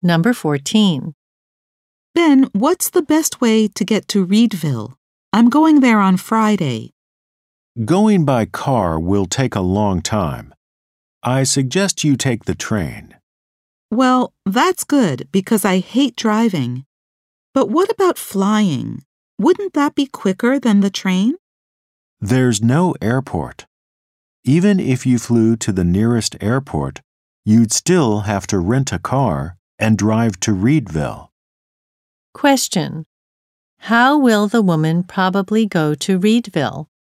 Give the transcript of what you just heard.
Number 14. Ben, what's the best way to get to Reedville? I'm going there on Friday. Going by car will take a long time. I suggest you take the train. Well, that's good because I hate driving. But what about flying? Wouldn't that be quicker than the train? There's no airport. Even if you flew to the nearest airport, you'd still have to rent a car and drive to Reedville. Question. How will the woman probably go to Reedville?